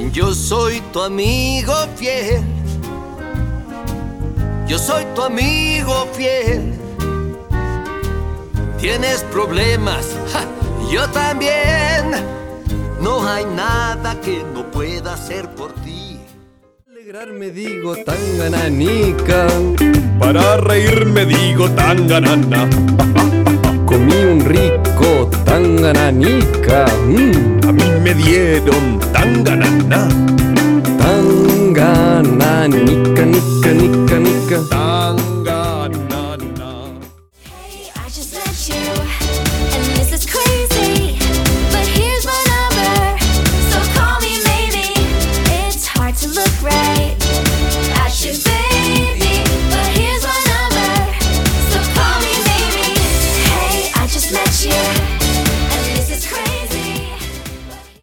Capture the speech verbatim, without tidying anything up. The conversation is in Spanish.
Yo soy tu amigo fiel. Yo soy tu amigo fiel. Tienes problemas, ¡ja! Yo también. No hay nada que no pueda hacer por ti. Alegrarme digo tangananica, para reírme digo tanganana. comí un rico tangananica, mm. A mí me dieron tanganana. Tangananica, nica, nica, nica. Tangananica.